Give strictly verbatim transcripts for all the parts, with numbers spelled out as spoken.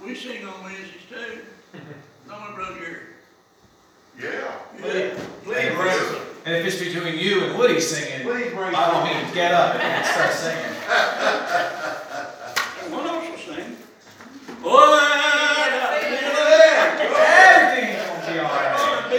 we sing on Wednesdays too. No, my brother Jerry. Yeah. Yeah. Please raise it. And if it's between you and Woody singing, Please raise by all means, get up and start singing. One also sing. Oh, Everything's going to be all right.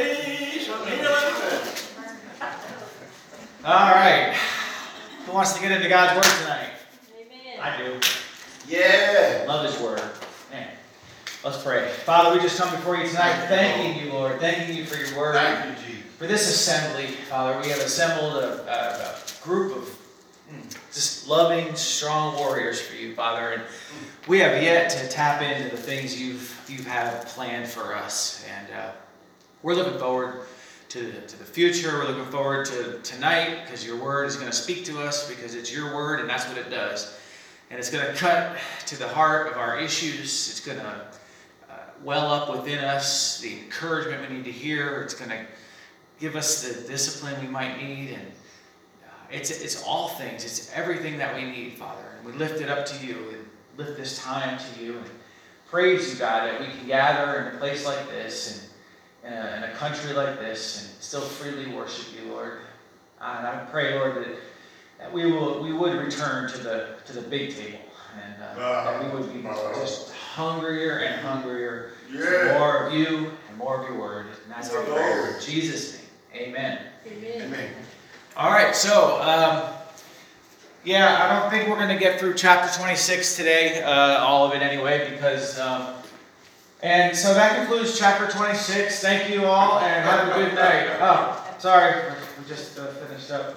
All right. Who wants to get into God's Word tonight? Amen. I do. Yeah. Love His Word. Man. Let's pray. Father, we just come before you tonight, thanking you, Lord, thanking you for your Word. Thank you, Jesus. For this assembly, Father, we have assembled a, a, a group of just loving, strong warriors for you, Father, and we have yet to tap into the things you've you have planned for us, and uh, we're looking forward to the, to the future. We're looking forward to tonight because your Word is going to speak to us because it's your Word, and that's what it does, and it's going to cut to the heart of our issues. It's going to uh, well up within us the encouragement we need to hear. It's going to give us the discipline we might need, and uh, it's it's all things. It's everything that we need, Father. And we lift it up to you, and lift this time to you, and praise you, God, that we can gather in a place like this, and in a, in a country like this, and still freely worship you, Lord. Uh, and I pray, Lord, that, that we will we would return to the to the big table, and uh, uh, that we would be just hungrier and hungrier Yeah. for more of you and more of your Word. And that's our prayer in Jesus' name. Amen. Amen. Amen. All right, so, um, yeah, I don't think we're going to get through chapter twenty-six today, uh, all of it anyway, because, um, and so that concludes chapter twenty-six. Thank you all, and have a good night. Oh, sorry, we just uh, finished up.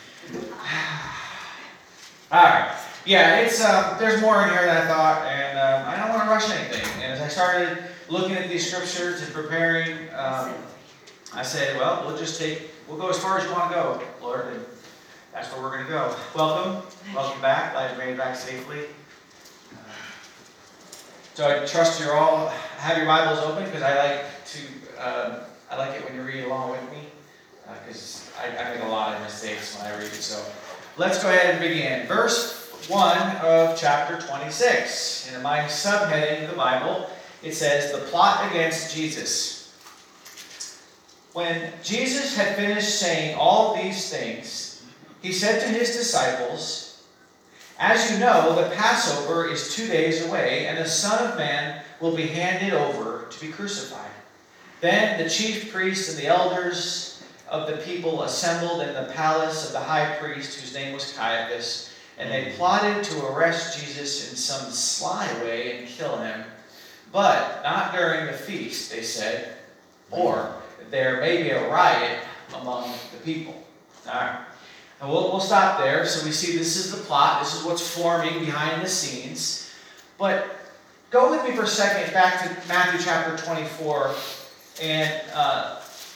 All right, yeah, it's, uh, there's more in here than I thought, and um, I don't want to rush anything. And as I started looking at these scriptures and preparing, um, I said, well, we'll just take, we'll go as far as you want to go, Lord, and that's where we're going to go. Welcome. Welcome back. Glad you made it back safely. Uh, so I trust you're all, have your Bibles open, because I like to, um, I like it when you read along with me, because uh, I, I make a lot of mistakes when I read it. So let's go ahead and begin. Verse one of chapter twenty-six. In my subheading of the Bible, it says, the plot against Jesus. When Jesus had finished saying all these things, he said to his disciples, as you know, the Passover is two days away, and the Son of Man will be handed over to be crucified. Then the chief priests and the elders of the people assembled in the palace of the high priest, whose name was Caiaphas, and they plotted to arrest Jesus in some sly way and kill him, but not during the feast, they said, or there may be a riot among the people. All right. And we'll, we'll stop there. So we see this is the plot. This is what's forming behind the scenes. But go with me for a second back to Matthew chapter twenty-four. And uh,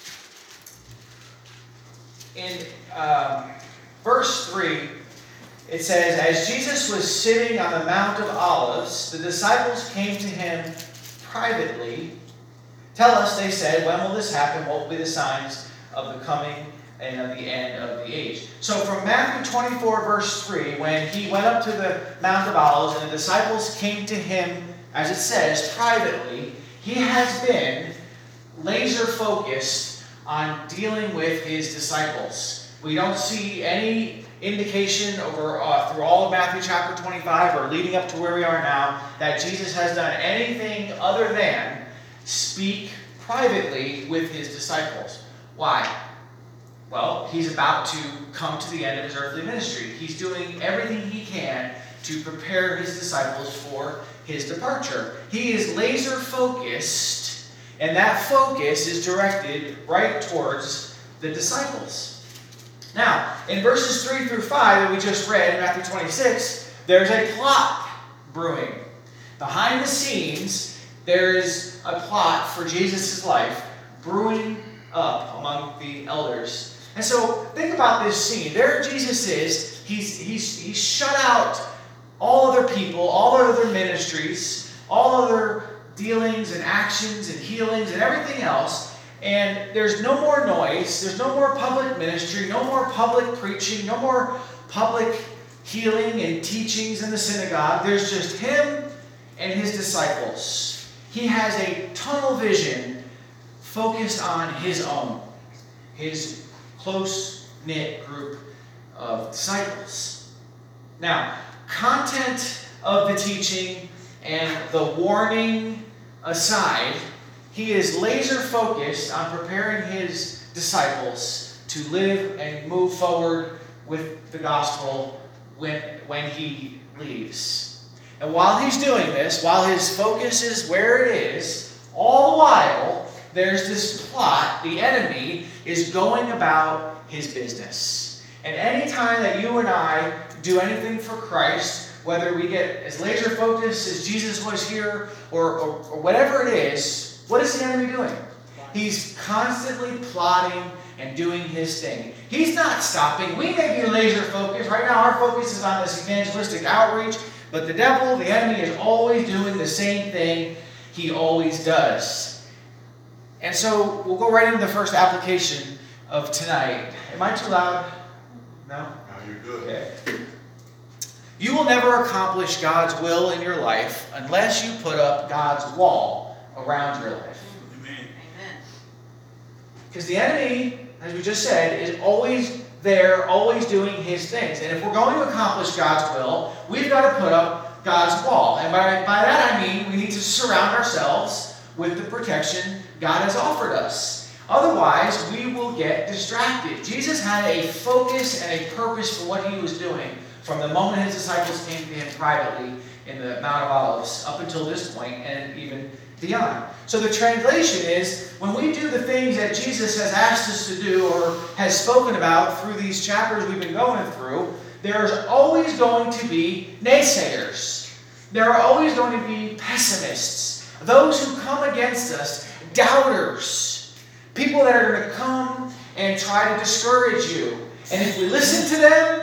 in um, verse three, it says, as Jesus was sitting on the Mount of Olives, the disciples came to him privately. Tell us, they said, when will this happen? What will be the signs of the coming and of the end of the age? So from Matthew twenty-four, verse three, when he went up to the Mount of Olives and the disciples came to him, as it says, privately, he has been laser focused on dealing with his disciples. We don't see any indication over uh, through all of Matthew chapter twenty-five or leading up to where we are now that Jesus has done anything other than speak privately with his disciples. Why? Well, he's about to come to the end of his earthly ministry. He's doing everything he can to prepare his disciples for his departure. He is laser focused, and that focus is directed right towards the disciples. Now, in verses three through five that we just read in Matthew twenty-six, there's a plot brewing. Behind the scenes, there is a plot for Jesus' life brewing up among the elders. And so think about this scene. There Jesus is. He's, he's, he's shut out all other people, all other ministries, all other dealings and actions and healings and everything else. And there's no more noise. There's no more public ministry, no more public preaching, no more public healing and teachings in the synagogue. There's just him and his disciples. He has a tunnel vision focused on his own, his close-knit group of disciples. Now, content of the teaching and the warning aside, he is laser focused on preparing his disciples to live and move forward with the gospel when, when he leaves. And while he's doing this, while his focus is where it is, all the while there's this plot. The enemy is going about his business. And any time that you and I do anything for Christ, whether we get as laser focused as Jesus was here, or, or, or whatever it is, what is the enemy doing? He's constantly plotting and doing his thing. He's not stopping. We may be laser focused. Right now our focus is on this evangelistic outreach, but the devil, the enemy, is always doing the same thing he always does. And so we'll go right into the first application of tonight. Am I too loud? No? Now you're good. Okay. You will never accomplish God's will in your life unless you put up God's wall around your life. Amen. Because the enemy, as we just said, is always there, always doing his things. And if we're going to accomplish God's will, we've got to put up God's wall. And by, by that I mean we need to surround ourselves with the protection God has offered us. Otherwise, we will get distracted. Jesus had a focus and a purpose for what he was doing from the moment his disciples came to him privately in the Mount of Olives up until this point and even beyond. So the translation is, when we do the things that Jesus has asked us to do or has spoken about through these chapters we've been going through, there's always going to be naysayers. There are always going to be pessimists, those who come against us, doubters, people that are going to come and try to discourage you. And if we listen to them,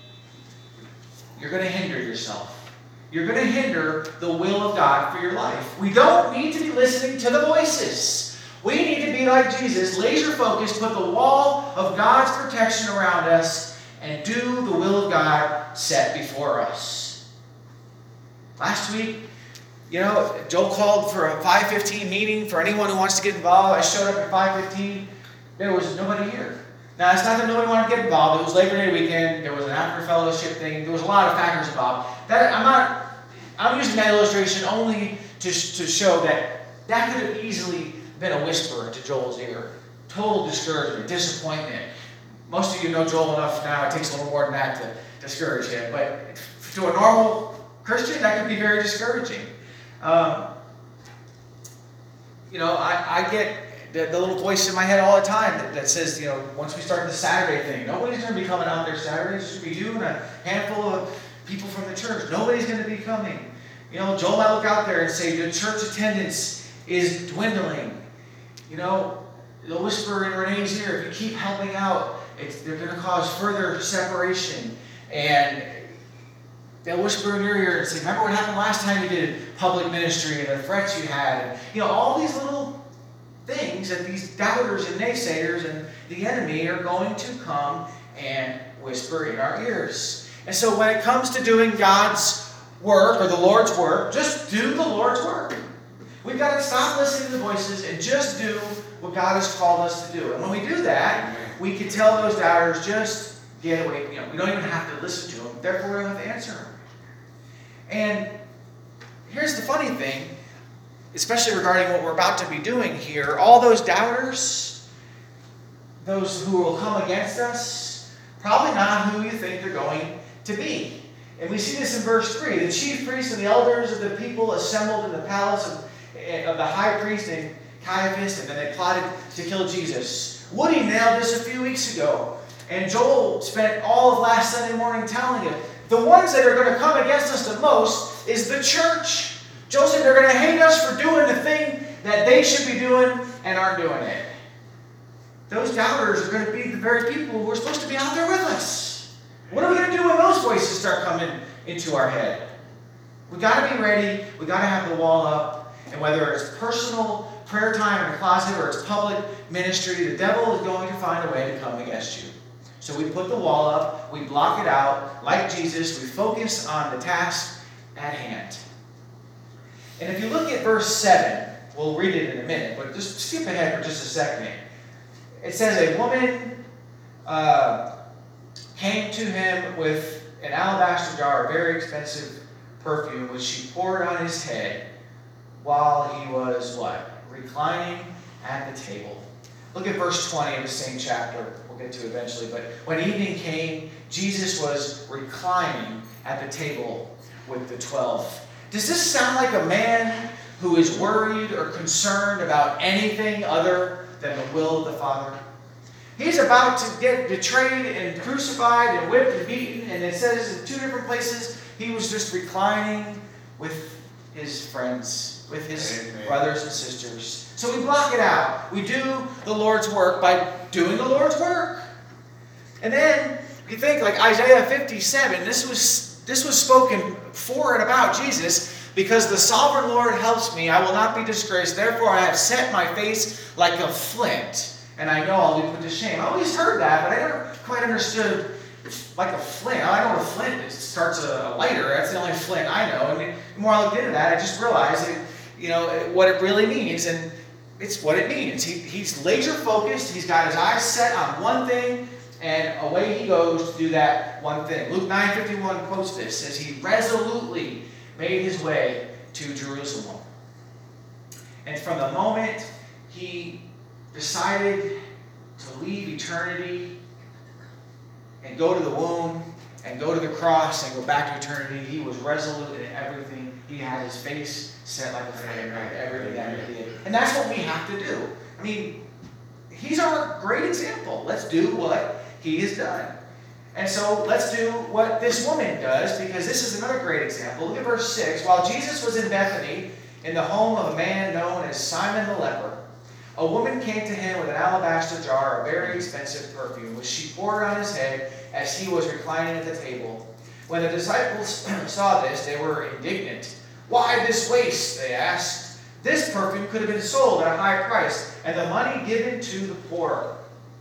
you're going to hinder yourself. You're going to hinder the will of God for your life. We don't need to be listening to the voices. We need to be like Jesus, laser focused, put the wall of God's protection around us, and do the will of God set before us. Last week, you know, Joel called for a five fifteen meeting for anyone who wants to get involved. I showed up at five fifteen. There was nobody here. Now, it's not that nobody wanted to get involved. It was Labor Day weekend. There was an after fellowship thing. There was a lot of factors involved. That I'm not. I'm using that illustration only to to show that that could have easily been a whisper to Joel's ear. Total discouragement, disappointment. Most of you know Joel enough now. It takes a little more than that to discourage him. But to a normal Christian, that could be very discouraging. Um, you know, I, I get the, the little voice in my head all the time that, that says, you know, once we start the Saturday thing, nobody's going to be coming out there Saturday. It's just be you and a handful of people from the church. Nobody's going to be coming. You know, Joel might look out there and say the church attendance is dwindling. You know, they'll whisper in Renee's ear, if you keep helping out, it's, they're going to cause further separation. And they'll whisper in your ear and say, remember what happened last time you did public ministry and the threats you had? And, you know, all these little things that these doubters and naysayers and the enemy are going to come and whisper in our ears. And so when it comes to doing God's work or the Lord's work, just do the Lord's work. We've got to stop listening to the voices and just do what God has called us to do. And when we do that, we can tell those doubters, just get away. You know, we don't even have to listen to them. Therefore, we don't have to answer them. And here's the funny thing, especially regarding what we're about to be doing here. All those doubters, those who will come against us, probably not who you think they're going to be. And we see this in verse three. The chief priests and the elders of the people assembled in the palace of, of the high priest named Caiaphas, and then they plotted to kill Jesus. Woody nailed this a few weeks ago. And Joel spent all of last Sunday morning telling it. The ones that are going to come against us the most is the church. Joel said they're going to hate us for doing the thing that they should be doing and aren't doing it. Those doubters are going to be the very people who are supposed to be out there with us. What are we going to do when those voices start coming into our head? We've got to be ready. We've got to have the wall up. And whether it's personal prayer time in the closet or it's public ministry, the devil is going to find a way to come against you. So we put the wall up. We block it out. Like Jesus, we focus on the task at hand. And if you look at verse seven, we'll read it in a minute, but just skip ahead for just a second. It says, a woman uh, came to him with an alabaster jar of very expensive perfume, which she poured on his head while he was what? Reclining at the table. Look at verse twenty of the same chapter. We'll get to it eventually. But when evening came, Jesus was reclining at the table with the twelve. Does this sound like a man who is worried or concerned about anything other than the will of the Father? He's about to get betrayed and crucified and whipped and beaten, and it says in two different places he was just reclining with his friends, with his Amen. Brothers and sisters. So we block it out. We do the Lord's work by doing the Lord's work. And then you think like Isaiah fifty-seven, this was this was spoken for and about Jesus. Because the sovereign Lord helps me, I will not be disgraced. Therefore I have set my face like a flint, and I know I'll be put to shame. I always heard that, but I never quite understood like a flint. I know what a flint is. It starts a lighter. That's the only flint I know. And the more I looked into that, I just realized that, you know, what it really means. And it's what it means. He, he's laser focused. He's got his eyes set on one thing, and away he goes to do that one thing. Luke nine fifty-one quotes this as he resolutely made his way to Jerusalem. And from the moment he decided to leave eternity and go to the womb and go to the cross and go back to eternity, he was resolute in everything. He had his face set like a flame, right? Everything that he did. And that's what we have to do. I mean, he's our great example. Let's do what he has done. And so let's do what this woman does, because this is another great example. Look at verse six. While Jesus was in Bethany, in the home of a man known as Simon the leper, a woman came to him with an alabaster jar of very expensive perfume, which she poured on his head as he was reclining at the table. When the disciples saw this, they were indignant. Why this waste? They asked. This perfume could have been sold at a high price and the money given to the poor.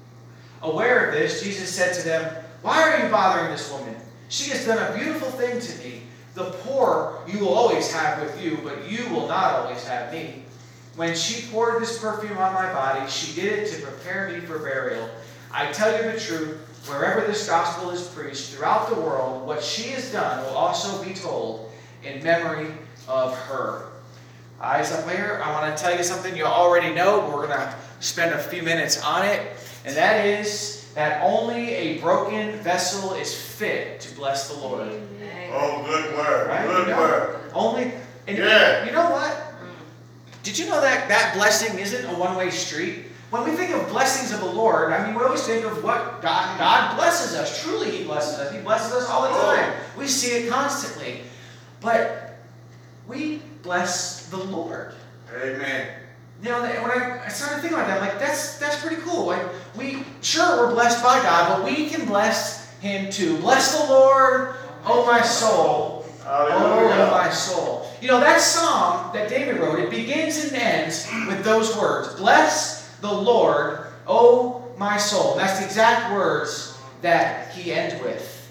Aware of this, Jesus said to them, why are you bothering this woman? She has done a beautiful thing to me. The poor you will always have with you, but you will not always have me. When she poured this perfume on my body, she did it to prepare me for burial. I tell you the truth, wherever this gospel is preached throughout the world, what she has done will also be told in memory of her. Eyes up here, I want to tell you something you already know. We're going to spend a few minutes on it, and that is that only a broken vessel is fit to bless the Lord. Oh, good word. Right? Good You know, word. Only, and Yeah. you know what? Did you know that that blessing isn't a one-way street? When we think of blessings of the Lord, I mean, we always think of what God, God blesses us. Truly, He blesses us. He blesses us all the time. We see it constantly. But we bless the Lord. Amen. You know, when I, I started thinking about that, I'm like, that's that's pretty cool. Like, we sure we're blessed by God, but we can bless Him too. Bless the Lord, oh my soul. Hallelujah. Oh my soul. You know, that psalm that David wrote, it begins and ends with those words. Bless the Lord, oh my soul. And that's the exact words that he ends with.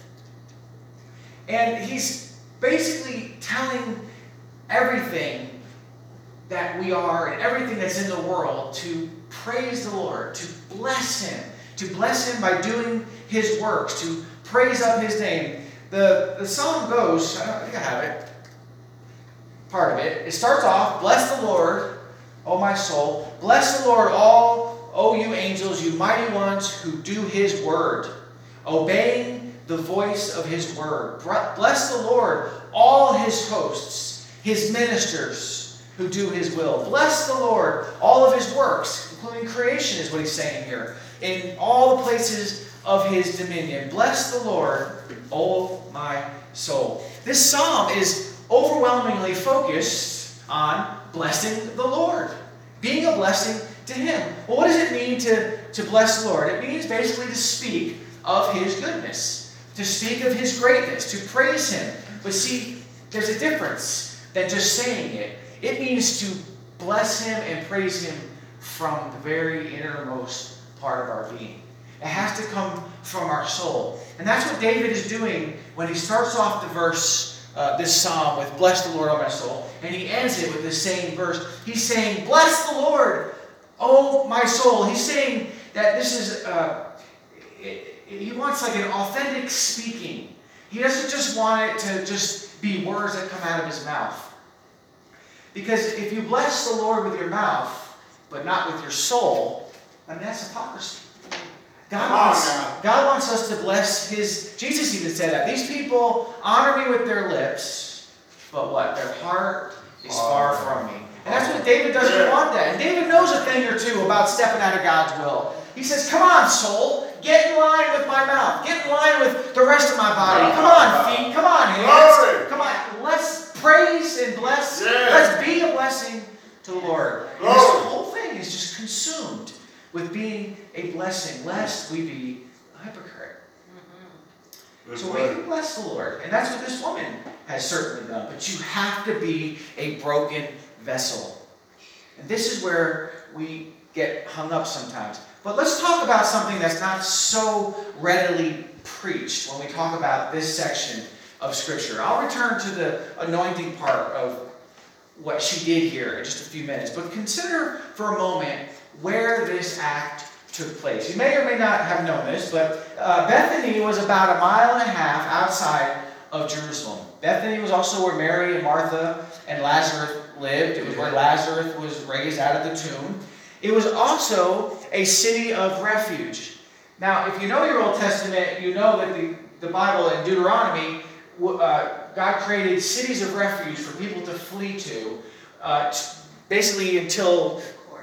And he's basically telling everything that we are and everything that's in the world to praise the Lord, to bless Him, to bless Him by doing His works, to praise up His name. The, the psalm goes, I think I have it, part of it. It starts off, bless the Lord, O my soul. Bless the Lord, all, O you angels, you mighty ones who do His word, obeying the voice of His word. Bless the Lord, all His hosts, His ministers, who do His will. Bless the Lord, all of His works, including creation is what he's saying here, in all the places of His dominion. Bless the Lord, O my soul. This psalm is overwhelmingly focused on blessing the Lord, being a blessing to Him. Well, what does it mean to, to bless the Lord? It means basically to speak of His goodness, to speak of His greatness, to praise Him. But see, there's a difference than just saying it. It means to bless Him and praise Him from the very innermost part of our being. It has to come from our soul. And that's what David is doing when he starts off the verse, uh, this psalm with "Bless the Lord, O my soul," and he ends it with the same verse. He's saying, "Bless the Lord, O my soul." He's saying that this is, uh, it, it, he wants like an authentic speaking. He doesn't just want it to just be words that come out of his mouth. Because if you bless the Lord with your mouth, but not with your soul, then that's hypocrisy. God wants, God wants us to bless his, Jesus even said that. These people honor me with their lips, but what? Their heart is far from me. And that's what David doesn't want that. And David knows a thing or two about stepping out of God's will. He says, come on, soul, get in line with my mouth. Get in line with the rest of my body. Come on, feet. Come on, hands. Come on. Let's praise and bless. Let's be a blessing to the Lord. And this whole thing is just consumed with being a blessing, lest we be a hypocrite. Mm-hmm. So we can bless the Lord. And that's what this woman has certainly done. But you have to be a broken vessel. And this is where we get hung up sometimes. But let's talk about something that's not so readily preached when we talk about this section of Scripture. I'll return to the anointing part of what she did here in just a few minutes. But consider for a moment where this act took place. You may or may not have known this, but uh, Bethany was about a mile and a half outside of Jerusalem. Bethany was also where Mary and Martha and Lazarus lived. It was where Lazarus was raised out of the tomb. It was also a city of refuge. Now, if you know your Old Testament, you know that the, the Bible in Deuteronomy, uh, God created cities of refuge for people to flee to, uh, basically until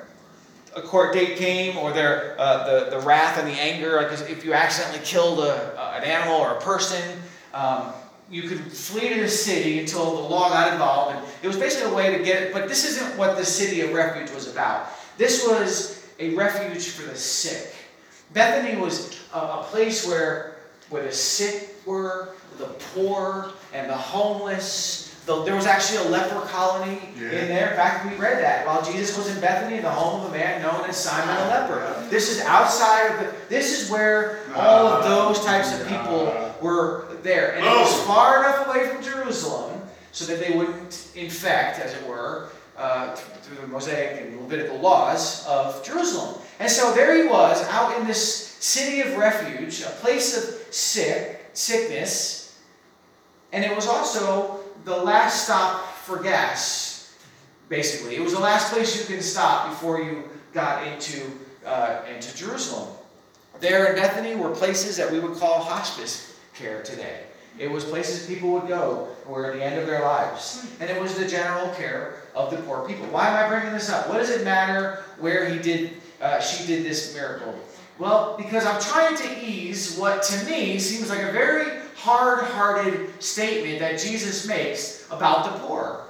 a court date came, or their uh, the the wrath and the anger. Like if you accidentally killed a, uh, an animal or a person, um, you could flee to the city until the law got involved. And it was basically a way to get it. But this isn't what the city of refuge was about. This was a refuge for the sick. Bethany was a, a place where where the sick were, the poor, and the homeless. The, there was actually a leper colony yeah. in there. In fact, we read that while Jesus was in Bethany, in the home of a man known as Simon the leper. This is outside of the. This is where all of those types of people were there, and it was far enough away from Jerusalem so that they wouldn't infect, as it were, uh, through the Mosaic and Levitical laws of Jerusalem. And so there he was, out in this city of refuge, a place of sick sickness, and it was also the last stop for gas, basically. It was the last place you can stop before you got into, uh, into Jerusalem. There in Bethany were places that we would call hospice care today. It was places people would go were at the end of their lives. And it was the general care of the poor people. Why am I bringing this up? What does it matter where he did, uh, she did this miracle? Well, because I'm trying to ease what to me seems like a very hard-hearted statement that Jesus makes about the poor.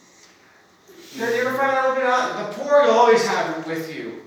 You ever find that a little bit out? The poor you'll always have with you.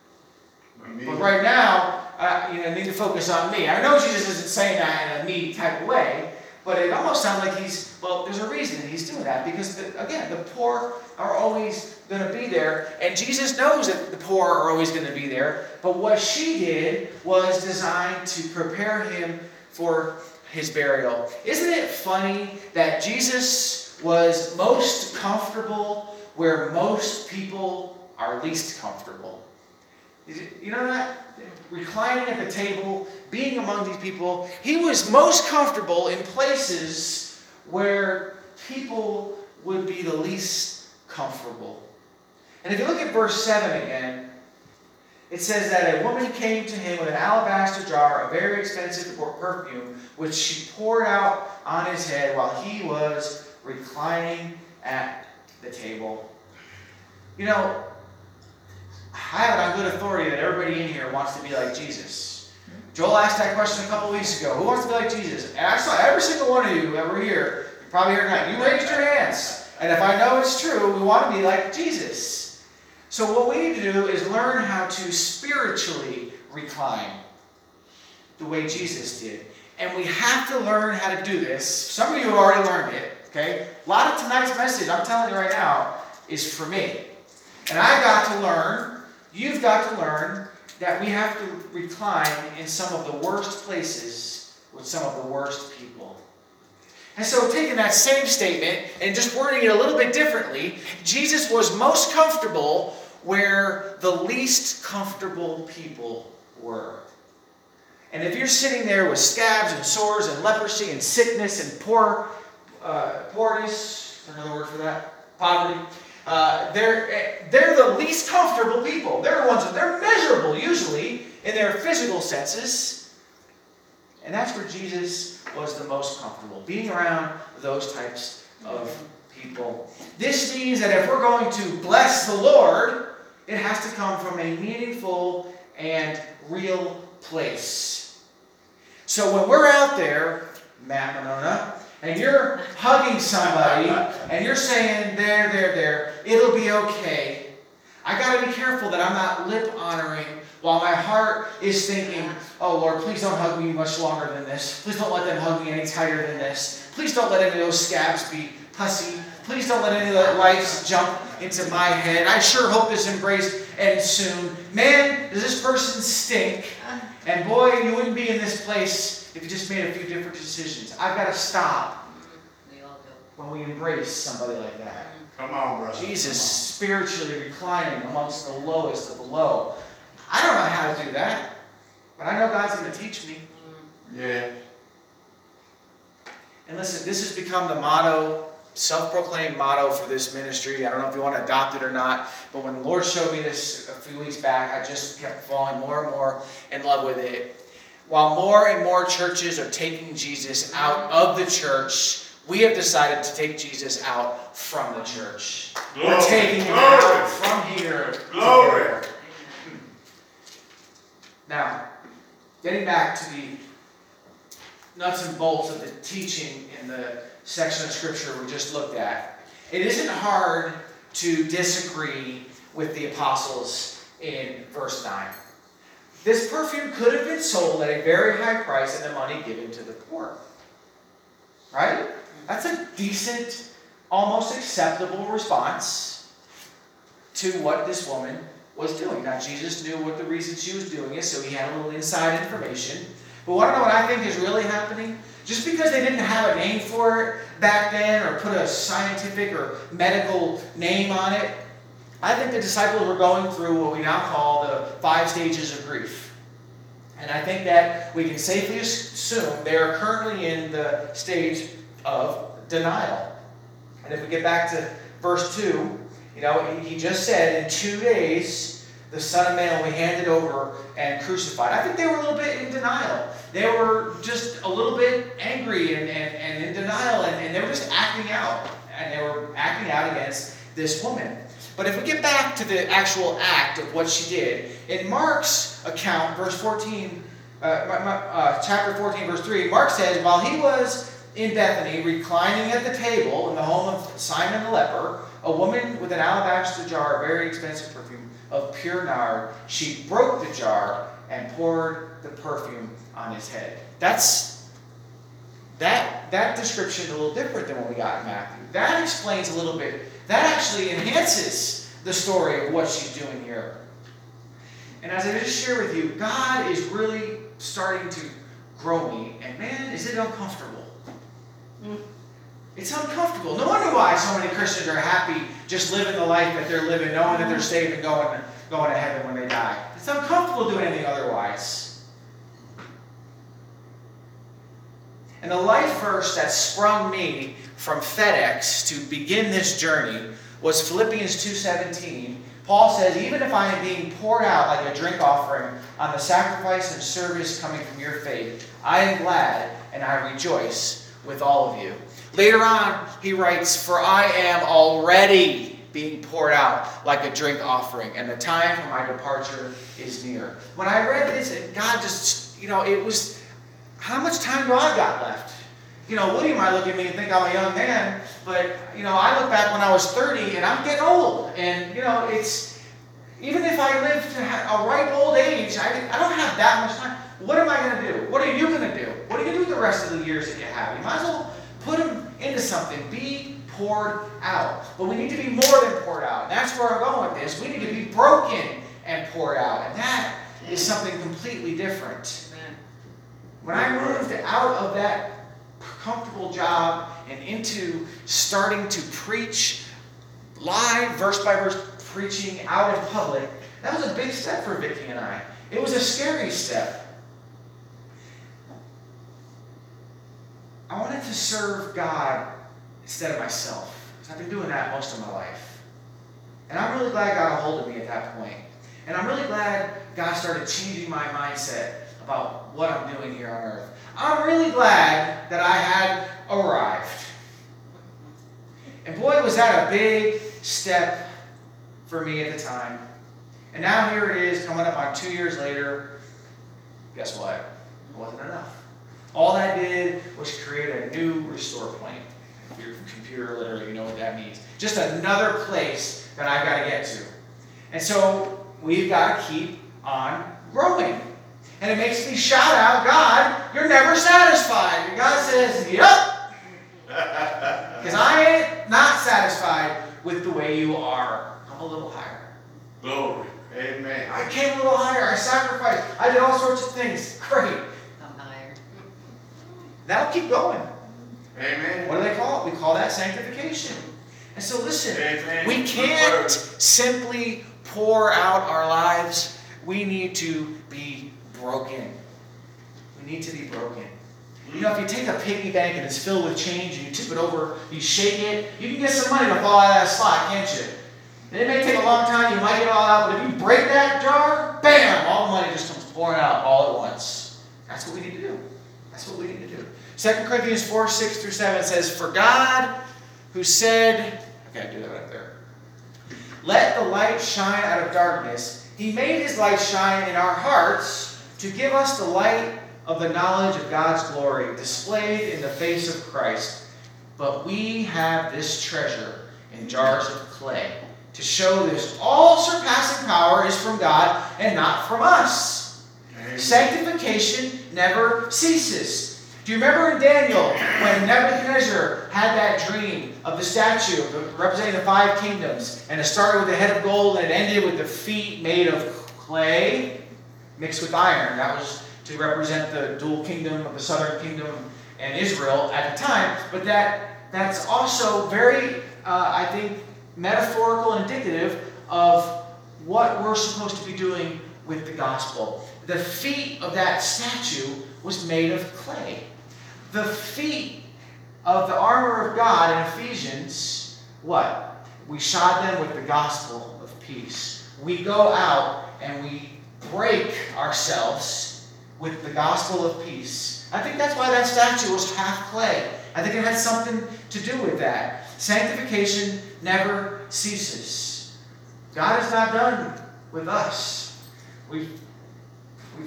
But right now, uh, you know, I need to focus on me. I know Jesus isn't saying that in a me type of way, but it almost sounds like he's, well, there's a reason he's doing that. Because, the, again, the poor are always going to be there. And Jesus knows that the poor are always going to be there. But what she did was designed to prepare him for his burial. Isn't it funny that Jesus was most comfortable where most people are least comfortable? You know that? Reclining at the table, being among these people, he was most comfortable in places where people would be the least comfortable. And if you look at verse seven again, it says that a woman came to him with an alabaster jar of very expensive perfume, which she poured out on his head while he was reclining at the table. You know, I have it on good authority that everybody in here wants to be like Jesus. Joel asked that question a couple weeks ago. Who wants to be like Jesus? And I saw every single one of you ever here. You're probably here tonight. You raised your hands. And if I know it's true, we want to be like Jesus. So what we need to do is learn how to spiritually recline the way Jesus did. And we have to learn how to do this. Some of you have already learned it, okay? A lot of tonight's message, I'm telling you right now, is for me. And I got to learn, you've got to learn, that we have to recline in some of the worst places with some of the worst people. And so taking that same statement and just wording it a little bit differently, Jesus was most comfortable where the least comfortable people were. And if you're sitting there with scabs and sores and leprosy and sickness and poor, uh, poorness, another word for that, poverty, uh, they're, they're the least comfortable people. They're the ones that they're miserable usually in their physical senses. And that's where Jesus was the most comfortable, being around those types of people. This means that if we're going to bless the Lord, it has to come from a meaningful and real place. So when we're out there, Matt Monona, and you're hugging somebody, and you're saying, there, there, there, it'll be okay. I got to be careful that I'm not lip honoring while my heart is thinking, oh Lord, please don't hug me much longer than this. Please don't let them hug me any tighter than this. Please don't let any of those scabs be pussy. Please don't let any of that lice jump into my head. I sure hope this embrace ends soon. Man, does this person stink. And boy, you wouldn't be in this place if you just made a few different decisions. I've got to stop when we embrace somebody like that. Come on, brother. Jesus spiritually reclining amongst the lowest of the low. I don't know how to do that, but I know God's going to teach me. Yeah. And listen, this has become the motto, self-proclaimed motto for this ministry. I don't know if you want to adopt it or not, but when the Lord showed me this a few weeks back, I just kept falling more and more in love with it. While more and more churches are taking Jesus out of the church, we have decided to take Jesus out from the church. Glory. We're taking him Glory. out from here Glory. to there. Now, getting back to the nuts and bolts of the teaching in the section of Scripture we just looked at, it isn't hard to disagree with the apostles in verse nine. This perfume could have been sold at a very high price and the money given to the poor. Right? That's a decent, almost acceptable response to what this woman was doing. Now, Jesus knew what the reason she was doing it, so he had a little inside information. But want to know what I think is really happening? Just because they didn't have a name for it back then or put a scientific or medical name on it, I think the disciples were going through what we now call the five stages of grief. And I think that we can safely assume they are currently in the stage of denial. And if we get back to verse two, you know, he just said, in two days, the Son of Man will be handed over and crucified. I think they were a little bit in denial. They were just a little bit angry and, and, and in denial, and, and they were just acting out. And they were acting out against this woman. But if we get back to the actual act of what she did, in Mark's account, verse fourteen, uh, uh, chapter fourteen, verse three, Mark says, while he was in Bethany, reclining at the table in the home of Simon the leper, a woman with an alabaster jar of very expensive perfume of pure nard, she broke the jar and poured the perfume on his head. That's that that description is a little different than what we got in Matthew. That explains a little bit. That actually enhances the story of what she's doing here. And as I just shared with you, God is really starting to grow me. And man, is it uncomfortable. Mm. It's uncomfortable. No wonder why so many Christians are happy just living the life that they're living, knowing that they're saved and going, going to heaven when they die. It's uncomfortable doing anything otherwise. And the life verse that sprung me from FedEx to begin this journey was Philippians two seventeen. Paul says, even if I am being poured out like a drink offering on the sacrifice and service coming from your faith, I am glad and I rejoice with all of you. Later on, he writes, for I am already being poured out like a drink offering, and the time for my departure is near. When I read this, God just, you know, it was, how much time do I got left? You know, Woody might look at me and think I'm a young man, but, you know, I look back when I was thirty and I'm getting old. And, you know, it's, even if I live to a ripe old age, I, I don't have that much time. What am I going to do? What are you going to do? What are you going to do with the rest of the years that you have? You might as well put them into something. Be poured out. But we need to be more than poured out. And that's where I'm going with this. We need to be broken and poured out. And that is something completely different. When I moved out of that comfortable job and into starting to preach live, verse by verse preaching out in public, that was a big step for Vicki and I. It was a scary step. I wanted to serve God instead of myself. Because I've been doing that most of my life. And I'm really glad God got a hold of me at that point. And I'm really glad God started changing my mindset about what I'm doing here on earth. I'm really glad that I had arrived. And boy, was that a big step for me at the time. And now here it is, coming up on two years later. Guess what? It wasn't enough. All that did was create a new restore point. If you're computer literate, you know what that means. Just another place that I've got to get to. And so we've got to keep on growing. And it makes me shout out, God, you're never satisfied. And God says, yep. Because I ain't not satisfied with the way you are. I'm a little higher. Glory. Amen. I came a little higher. I sacrificed. I did all sorts of things. Great. I'm higher. That'll keep going. Amen. What do they call it? We call that sanctification. And so listen, Amen. we can't simply pour out our lives. We need to be broken. We need to be broken. You know, if you take a piggy bank and it's filled with change and you tip it over, you shake it, you can get some money to fall out of that slot, can't you? And it may take a long time, you might get it all out, but if you break that jar, bam, all the money just comes pouring out all at once. That's what we need to do. That's what we need to do. Second Corinthians four, six through seven says, for God who said, I gotta do that right there. Let the light shine out of darkness. He made his light shine in our hearts to give us the light of the knowledge of God's glory displayed in the face of Christ. But we have this treasure in jars of clay to show this all-surpassing power is from God and not from us. Amen. Sanctification never ceases. Do you remember in Daniel when Nebuchadnezzar had that dream of the statue representing the five kingdoms, and it started with the head of gold and it ended with the feet made of clay mixed with iron? That was to represent the dual kingdom of the southern kingdom and Israel at the time. But that that's also very, uh, I think, metaphorical and indicative of what we're supposed to be doing with the gospel. The feet of that statue was made of clay. The feet of the armor of God in Ephesians, what? We shod them with the gospel of peace. We go out and we break ourselves with the gospel of peace. I think that's why that statue was half clay. I think it had something to do with that. Sanctification never ceases. God is not done with us. We've, we've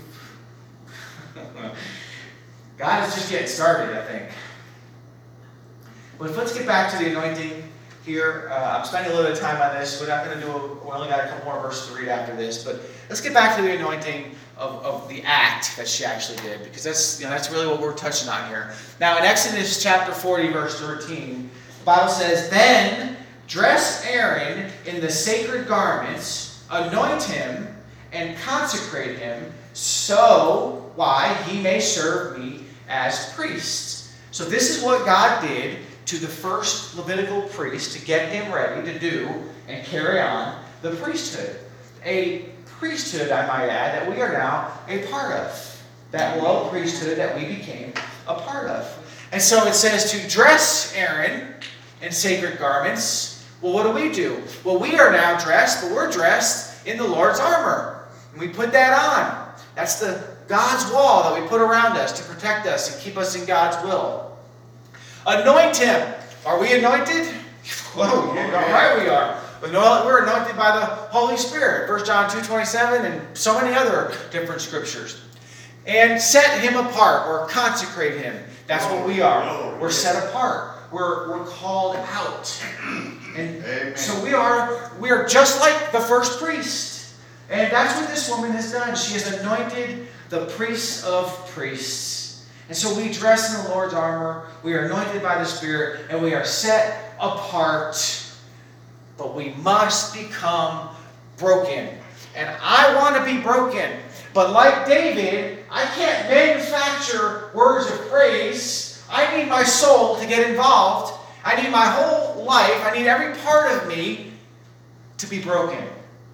God is just getting started, I think. But let's get back to the anointing here. Uh, I'm spending a little bit of time on this. We're not going to do, a, we only got a couple more verses to read after this. But let's get back to the anointing of, of the act that she actually did. Because that's, you know, that's really what we're touching on here. Now in Exodus chapter forty, verse thirteen, the Bible says, then dress Aaron in the sacred garments, anoint him, and consecrate him, so, why? He may serve me as priest. So this is what God did to the first Levitical priest to get him ready to do and carry on the priesthood. A priesthood, I might add, that we are now a part of. That royal priesthood that we became a part of. And so it says to dress Aaron in sacred garments. Well, what do we do? Well, we are now dressed, but we're dressed in the Lord's armor. And we put that on. That's the God's wall that we put around us to protect us and keep us in God's will. Anoint him. Are we anointed? Whoa, yeah, right we are. We're anointed by the Holy Spirit. First John two twenty-seven and so many other different scriptures. And set him apart or consecrate him. That's what we are. We're set apart. We're, we're called out. And Amen. So we are, we are just like the first priest. And that's what this woman has done. She has anointed the priest of priests. And so we dress in the Lord's armor. We are anointed by the Spirit. And we are set apart. But we must become broken. And I want to be broken. But like David, I can't manufacture words of praise I need my soul to get involved. I need my whole life, I need every part of me to be broken.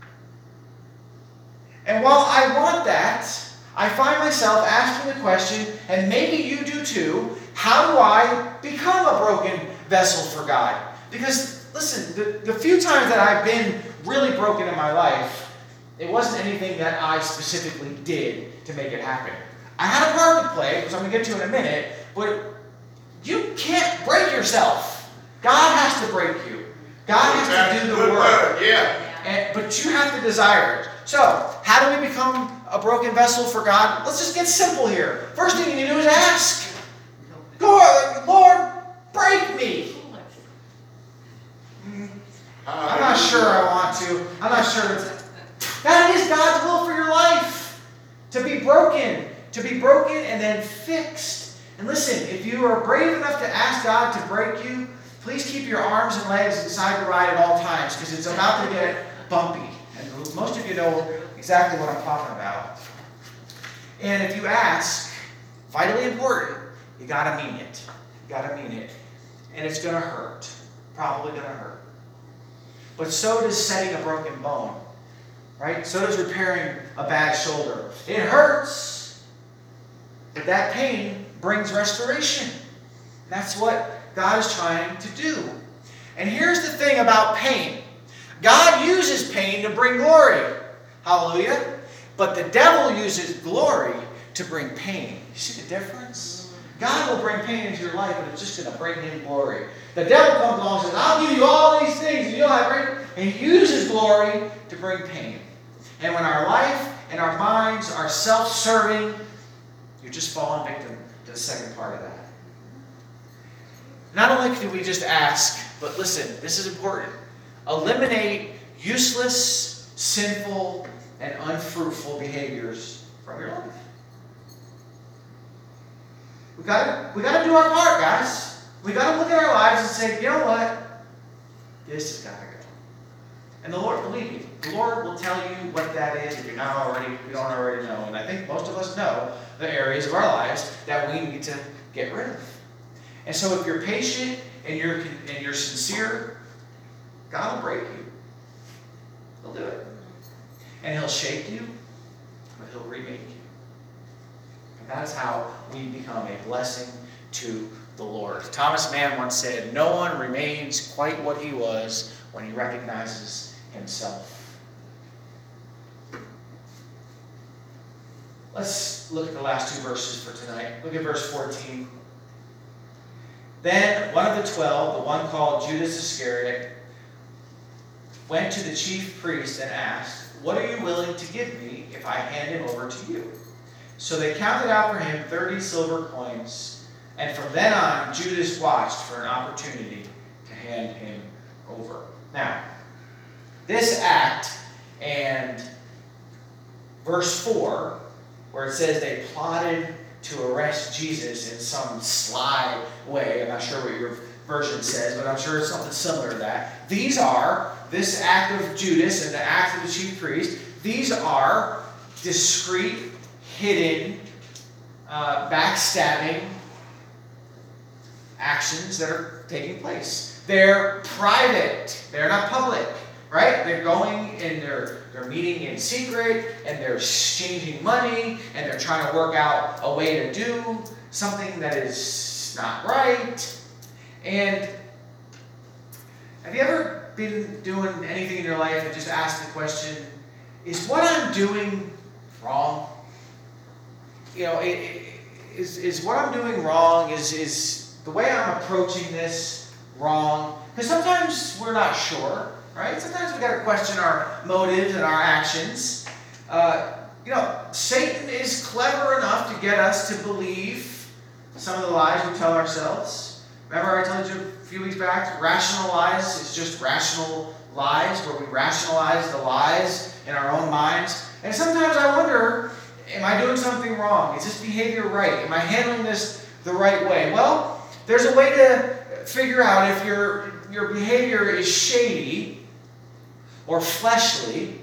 And while I want that, I find myself asking the question, and maybe you do too, how do I become a broken vessel for God? Because, listen, the, the few times that I've been really broken in my life, it wasn't anything that I specifically did to make it happen. I had a part to play, which I'm going to get to in a minute, but you can't break yourself. God has to break you. God has to do the Good work. word, yeah. And, but you have to desire it. So, how do we become a broken vessel for God? Let's just get simple here. First thing you need to do is ask. Lord, Lord, break me. I'm not sure I want to. I'm not sure. It's, that is God's will for your life. To be broken. To be broken and then fixed. And listen, if you are brave enough to ask God to break you, please keep your arms and legs inside the ride at all times, because it's about to get bumpy. And most of you know exactly what I'm talking about. And if you ask, vitally important, you gotta mean it. You gotta mean it. And it's gonna hurt. Probably gonna hurt. But so does setting a broken bone. Right? So does repairing a bad shoulder. It hurts. But that pain brings restoration. And that's what God is trying to do. And here's the thing about pain. God uses pain to bring glory. Hallelujah. But the devil uses glory to bring pain. You see the difference? God will bring pain into your life, but it's just going to bring him glory. The devil comes along and says, I'll give you all these things, and you'll have great. And he uses glory to bring pain. And when our life and our minds are self-serving, you're just falling victim to the second part of that. Not only do we just ask, but listen, this is important. Eliminate useless, sinful, and unfruitful behaviors from your life. We gotta, we gotta do our part, guys. We gotta look at our lives and say, you know what? This has gotta go. And the Lord, believe me, the Lord will tell you what that is if you're not already, if you don't already know. And I think most of us know the areas of our lives that we need to get rid of. And so if you're patient and you're and you're sincere, God will break you. He'll do it. And he'll shape you, but he'll remake you. And that's how we become a blessing to the Lord. Thomas Mann once said, no one remains quite what he was when he recognizes himself. Let's look at the last two verses for tonight. Look at verse fourteen. Then one of the twelve, the one called Judas Iscariot, went to the chief priest and asked, what are you willing to give me if I hand him over to you? So they counted out for him thirty silver coins, and from then on Judas watched for an opportunity to hand him over. Now, this act and verse four, where it says they plotted to arrest Jesus in some sly way. I'm not sure what your version says, but I'm sure it's something similar to that. These are, this act of Judas and the act of the chief priest, these are discreet, hidden, uh, backstabbing actions that are taking place. They're private. They're not public, right? They're going and they're they're meeting in secret, and they're exchanging money, and they're trying to work out a way to do something that is not right. And have you ever been doing anything in your life and just asked the question, is what I'm doing wrong? You know, it, it, is, is what I'm doing wrong? Is, is the way I'm approaching this wrong? Because sometimes we're not sure. Right? Sometimes we've got to question our motives and our actions. Uh, you know, Satan is clever enough to get us to believe some of the lies we tell ourselves. Remember I told you a few weeks back, rational lies is just rational lies, where we rationalize the lies in our own minds. And sometimes I wonder, am I doing something wrong? Is this behavior right? Am I handling this the right way? Well, there's a way to figure out if your, your behavior is shady or fleshly,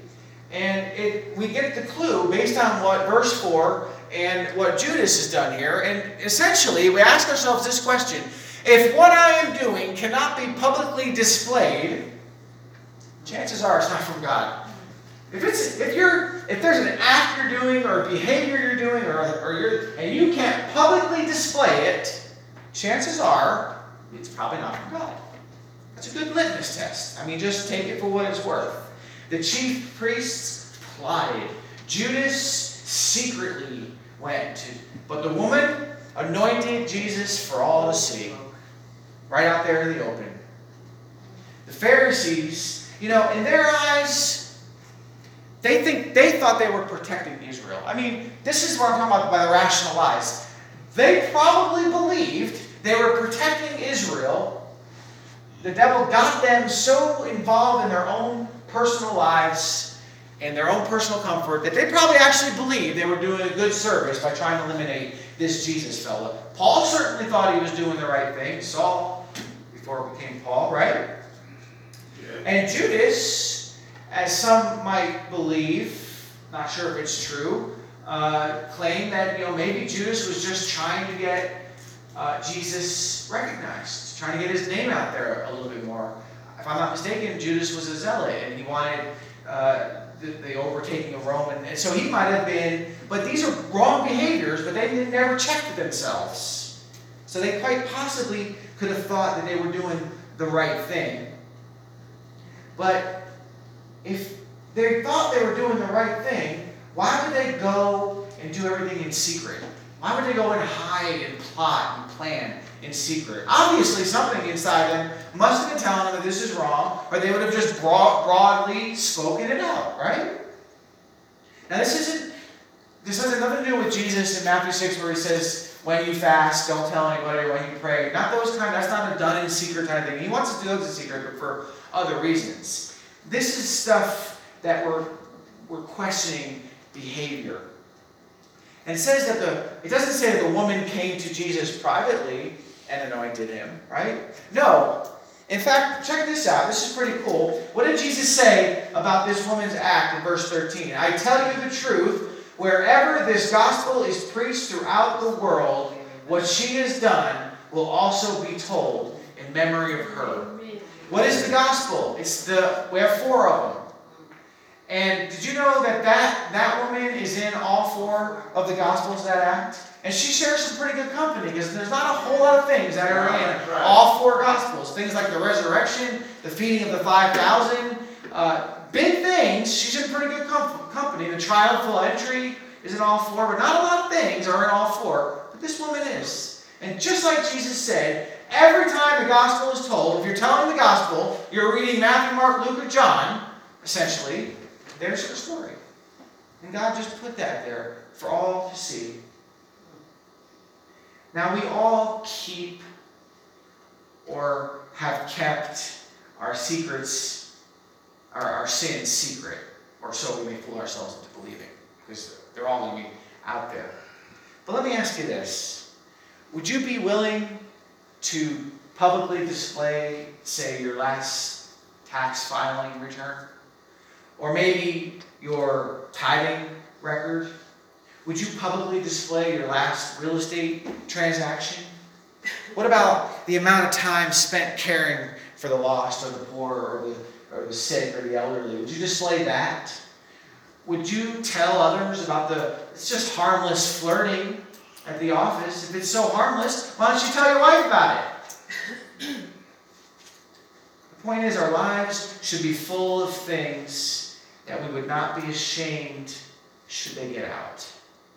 And it, we get the clue based on what verse four and what Judas has done here. And essentially, we ask ourselves this question. If what I am doing cannot be publicly displayed, chances are it's not from God. If it's if you're if there's an act you're doing or a behavior you're doing or, or you're and you can't publicly display it, chances are it's probably not from God. That's a good litmus test. I mean, just take it for what it's worth. The chief priests plotted. Judas secretly went. But the woman anointed Jesus for all to see. Right out there in the open. The Pharisees, you know, in their eyes, they think they thought they were protecting Israel. I mean, this is what I'm talking about by the rational eyes. They probably believed they were protecting Israel. The devil got them so involved in their own personal lives and their own personal comfort that they probably actually believed they were doing a good service by trying to eliminate this Jesus fella. Paul certainly thought he was doing the right thing. Saul, before it became Paul, right? Yeah. And Judas, as some might believe, not sure if it's true, uh, claimed that, you know, maybe Judas was just trying to get uh, Jesus recognized, trying to get his name out there a little bit more. If I'm not mistaken, Judas was a zealot, and he wanted uh, the, the overtaking of Rome, and, and so he might have been. But these are wrong behaviors, but they never checked themselves, so they quite possibly could have thought that they were doing the right thing. But if they thought they were doing the right thing, why would they go and do everything in secret? Why would they go and hide and plot and plan in secret? Obviously, something inside them must have been telling them that this is wrong, or they would have just broad, broadly spoken it out, right? Now, this isn't. This has nothing to do with Jesus in Matthew six, where he says, "When you fast, don't tell anybody. When you pray, not those kind. That's not a done in secret kind of thing. He wants to do those in secret, but for other reasons. This is stuff that we're we're questioning behavior." And it says that the, it doesn't say that the woman came to Jesus privately and anointed him, right? No. In fact, check this out. This is pretty cool. What did Jesus say about this woman's act in verse thirteen? "I tell you the truth, wherever this gospel is preached throughout the world, what she has done will also be told in memory of her." What is the gospel? It's the, we have four of them. And did you know that that, that woman is in all four of the Gospels, that act? And she shares some pretty good company, because there's not a whole lot of things that are in all four Gospels. Things like the resurrection, the feeding of the five thousand, uh, big things. She's in pretty good com- company. The triumphal entry is in all four, but not a lot of things are in all four. But this woman is. And just like Jesus said, every time the Gospel is told, if you're telling the Gospel, you're reading Matthew, Mark, Luke, or John, essentially, there's her story. And God just put that there for all to see. Now, we all keep or have kept our secrets, our, our sins secret, or so we may fool ourselves into believing, because they're all going to be out there. But let me ask you this. Would you be willing to publicly display, say, your last tax filing return? Or maybe your tithing record? Would you publicly display your last real estate transaction? What about the amount of time spent caring for the lost or the poor or the, or the sick or the elderly? Would you display that? Would you tell others about the, it's just harmless flirting at the office? If it's so harmless, why don't you tell your wife about it? The point is, our lives should be full of things that we would not be ashamed should they get out.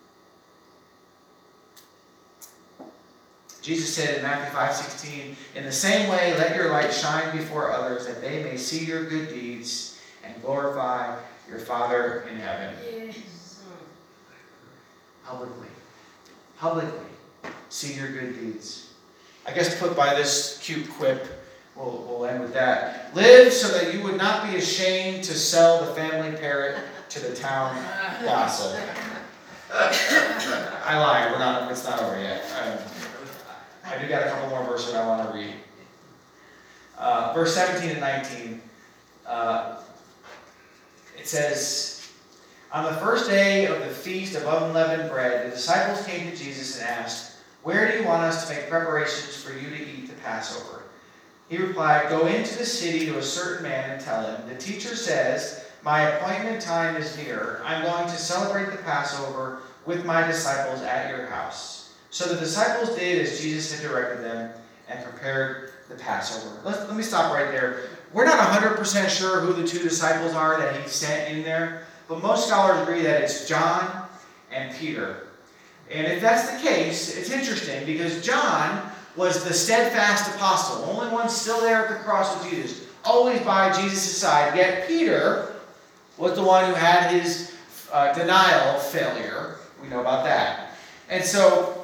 Jesus said in Matthew five sixteen, "In the same way, let your light shine before others, that they may see your good deeds and glorify your Father in heaven." Yes. Publicly. Publicly. See your good deeds. I guess put by this cute quip, We'll, we'll end with that. "Live so that you would not be ashamed to sell the family parrot to the town gossip." I lied. We're not. It's not over yet. Um, I do got a couple more verses I want to read. Uh, verse seventeen and nineteen. Uh, it says, On the first day of the feast of unleavened bread, the disciples came to Jesus and asked, "Where do you want us to make preparations for you to eat the Passover?" He replied, "Go into the city to a certain man and tell him, 'The teacher says, my appointed time is near. I'm going to celebrate the Passover with my disciples at your house.'" So the disciples did as Jesus had directed them and prepared the Passover. Let, let me stop right there. We're not one hundred percent sure who the two disciples are that he sent in there, but most scholars agree that it's John and Peter. And if that's the case, it's interesting because John was the steadfast apostle, only one still there at the cross with Jesus, always by Jesus' side. Yet Peter was the one who had his uh, denial failure. We know about that. And so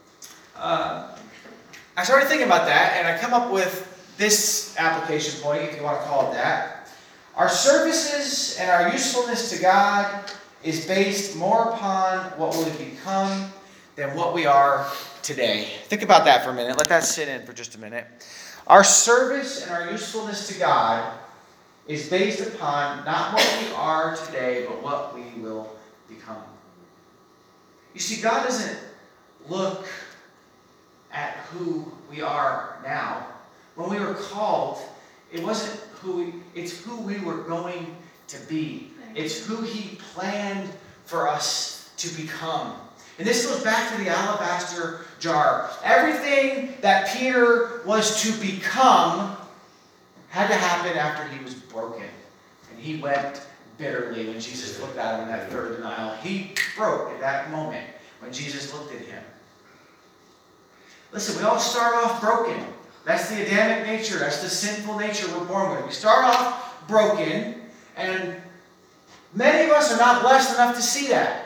uh, I started thinking about that, and I come up with this application point, if you want to call it that. Our services and our usefulness to God is based more upon what we become than what we are today. Think about that for a minute. Let that sit in for just a minute. Our service and our usefulness to God is based upon not what we are today, but what we will become. You see, God doesn't look at who we are now. When we were called, it wasn't who we, it's who we were going to be. It's who He planned for us to become. And this goes back to the alabaster jar. Everything that Peter was to become had to happen after he was broken. And he wept bitterly when Jesus looked at him in that third denial. He broke at that moment when Jesus looked at him. Listen, we all start off broken. That's the Adamic nature. That's the sinful nature we're born with. We start off broken, and many of us are not blessed enough to see that.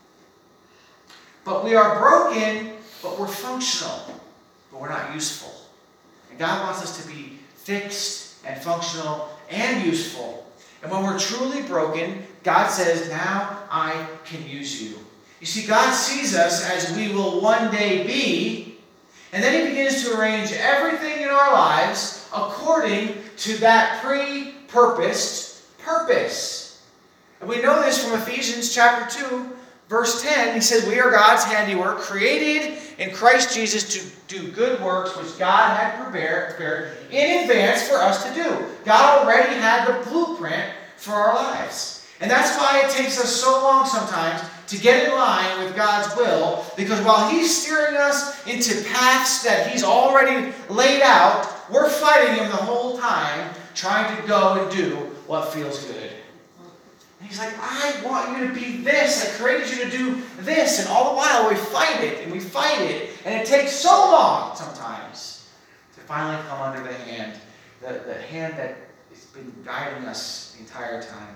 But we are broken, but we're functional, but we're not useful. And God wants us to be fixed and functional and useful. And when we're truly broken, God says, "Now I can use you." You see, God sees us as we will one day be, and then He begins to arrange everything in our lives according to that pre-purposed purpose. And we know this from Ephesians chapter two, verse ten. He says, "We are God's handiwork, created in Christ Jesus to do good works which God had prepared, prepared in advance for us to do." God already had the blueprint for our lives. And that's why it takes us so long sometimes to get in line with God's will, because while He's steering us into paths that He's already laid out, we're fighting Him the whole time, trying to go and do what feels good. And He's like, "I want you to be this. I created you to do this." And all the while we fight it, and we fight it, and it takes so long sometimes to finally come under the hand, the, the hand that has been guiding us the entire time.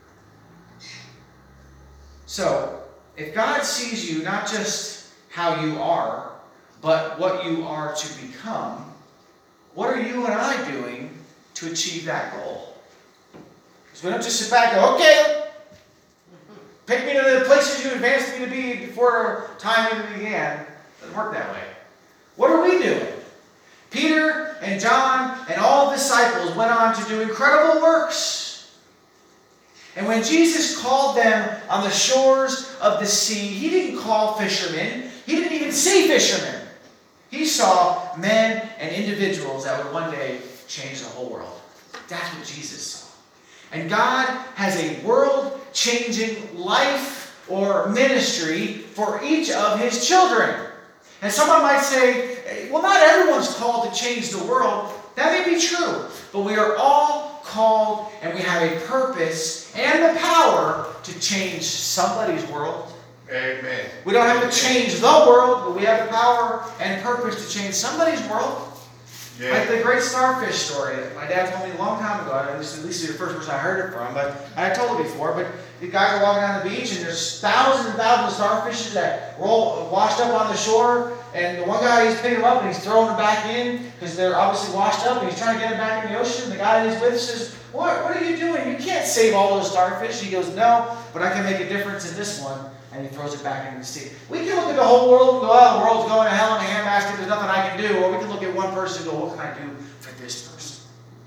So, if God sees you not just how you are, but what you are to become, what are you and I doing to achieve that goal? Because we don't just sit back and go, "Okay, pick me to the places you advanced me to be before time even began." It doesn't work that way. What are we doing? Peter and John and all the disciples went on to do incredible works. And when Jesus called them on the shores of the sea, He didn't call fishermen. He didn't even see fishermen. He saw men and individuals that would one day change the whole world. That's what Jesus saw. And God has a world-changing life or ministry for each of His children. And someone might say, "Well, not everyone's called to change the world." That may be true. But we are all called, and we have a purpose and the power to change somebody's world. Amen. We don't have to change the world, but we have the power and purpose to change somebody's world. Yeah. Like the great starfish story that my dad told me a long time ago. At least, at least it's the first person I heard it from, but I had told it before. But the guys are walking down the beach, and there's thousands and thousands of starfishes that roll washed up on the shore. And the one guy, he's picking them up and he's throwing them back in because they're obviously washed up, and he's trying to get them back in the ocean. The guy that he's with says, "What? What are you doing? You can't save all those starfish." He goes, "No, but I can make a difference in this one." And he throws it back into the sea. We can look at the whole world and go, "Oh, the world's going to hell in a handbasket. There's nothing I can do." Or we can look at one person and go, "What can I do for this person?"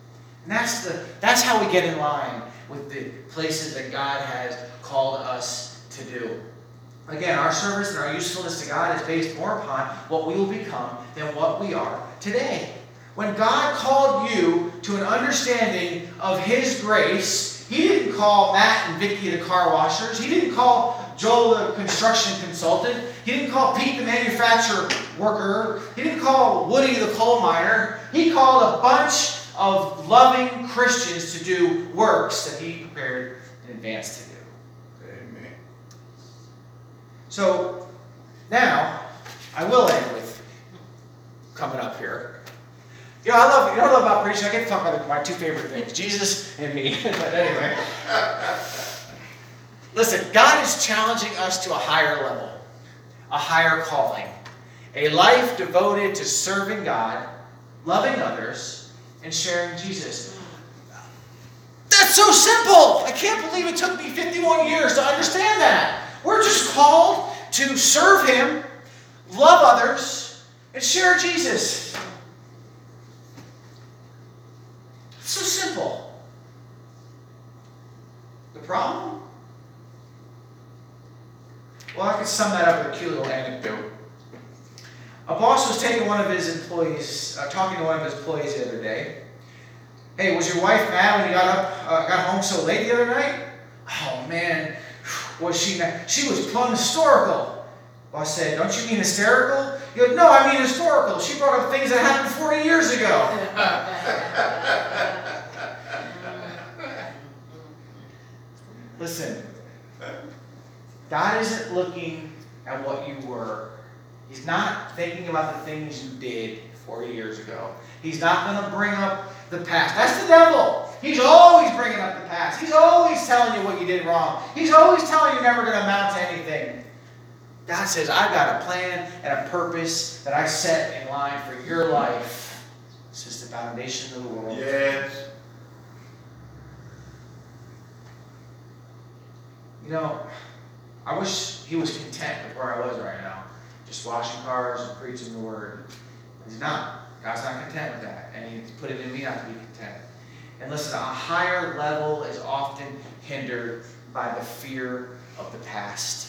And that's the that's how we get in line with the places that God has called us to do. Again, our service and our usefulness to God is based more upon what we will become than what we are today. When God called you to an understanding of His grace, He didn't call Matt and Vicky the car washers. He didn't call Joel the construction consultant. He didn't call Pete the manufacturer worker. He didn't call Woody the coal miner. He called a bunch of loving Christians to do works that He prepared in advance to do. Amen. So now, I will end with coming up here. You know, I love, you know what I love about preaching? I get to talk about my two favorite things, Jesus and me. But anyway. Listen, God is challenging us to a higher level, a higher calling, a life devoted to serving God, loving others, and sharing Jesus. That's so simple. I can't believe it took me fifty-one years to understand that. We're just called to serve Him, love others, and share Jesus. It's so simple. The problem? Well, I could sum that up with a cute little anecdote. A boss was taking one of his employees, uh, talking to one of his employees the other day. Hey, was your wife mad when you got up, uh, got home so late the other night? Oh man, was she mad? She was plumb historical. Boss said, don't you mean hysterical? He goes, no, I mean historical. She brought up things that happened forty years ago. Listen, God isn't looking at what you were. He's not thinking about the things you did forty years ago. He's not going to bring up the past. That's the devil. He's always bringing up the past. He's always telling you what you did wrong. He's always telling you you're never going to amount to anything. God says, I've got a plan and a purpose that I set in line for your life. This is the foundation of the world. Yes. You know, I wish he was content with where I was right now. Just washing cars and preaching the word. He's not. God's not content with that. And He put it in me not to be content. And listen, a higher level is often hindered by the fear of the past.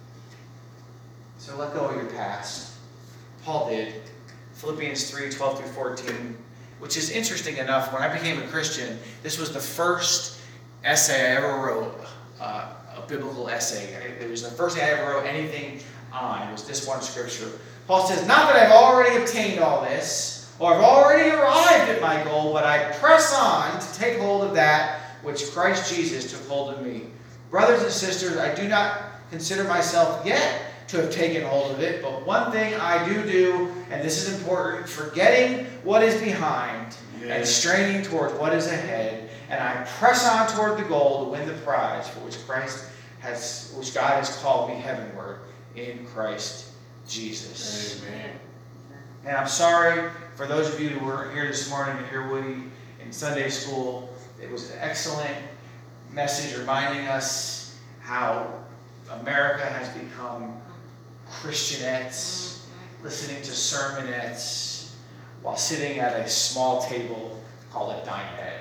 So let go of your past. Paul did. Philippians three, twelve through fourteen, which is interesting enough. When I became a Christian, this was the first essay I ever wrote, uh, a biblical essay. It was the first thing I ever wrote anything on. It was this one scripture. Paul says, not that I've already obtained all this, or I've already arrived at my goal, but I press on to take hold of that which Christ Jesus took hold of me. Brothers and sisters, I do not consider myself yet to have taken hold of it, but one thing I do do, and this is important, forgetting what is behind Yes. and straining towards what is ahead, and I press on toward the goal to win the prize for which Christ has, which God has called me heavenward in Christ Jesus. Amen. And I'm sorry for those of you who were here this morning to hear Woody in Sunday school. It was an excellent message reminding us how America has become Christianettes, listening to sermonettes while sitting at a small table called a dinette.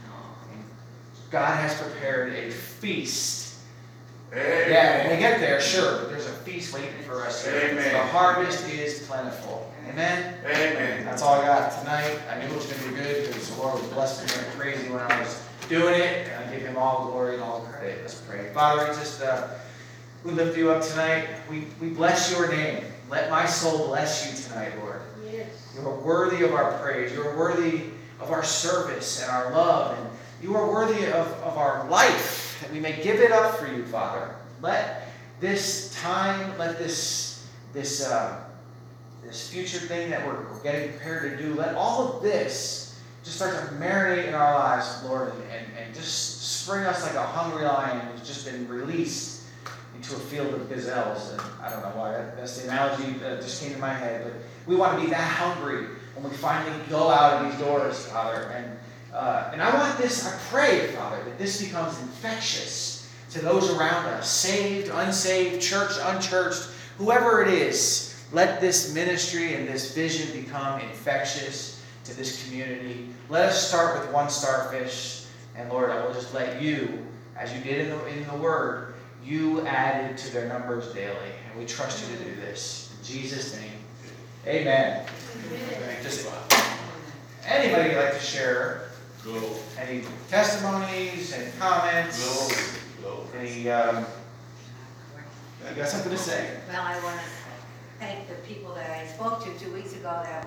God has prepared a feast. Amen. Yeah, when we get there, sure, there's a feast waiting for us here. Amen. The harvest is plentiful. Amen? Amen. That's all I got tonight. I knew it was going to be good because the Lord was blessing me like crazy when I was doing it, and I give Him all the glory and all the credit. Let's pray. Father, we just uh, we lift You up tonight. We, we bless Your name. Let my soul bless You tonight, Lord. Yes. You are worthy of our praise. You are worthy of our service and our love. And You are worthy of, of our life, that we may give it up for You, Father. Let this time, let this, this, uh, this future thing that we're, we're getting prepared to do, let all of this just start to marinate in our lives, Lord, and, and, and just spring us like a hungry lion who's just been released into a field of gazelles. And I don't know why, that, that's the analogy that just came to my head, but we want to be that hungry when we finally go out of these doors, Father. And uh, and I want this, I pray, Father, that this becomes infectious to those around us, saved, unsaved, churched, unchurched, whoever it is. Let this ministry and this vision become infectious to this community. Let us start with one starfish, and Lord, I will just let you, as you did in the, in the Word, you added to their numbers daily. And we trust you to do this. In Jesus' name, amen. Just, anybody like to share Go. any testimonies and comments? Glory. Glory. Any, um, you got something to say? Well, I want to thank the people that I spoke to two weeks ago that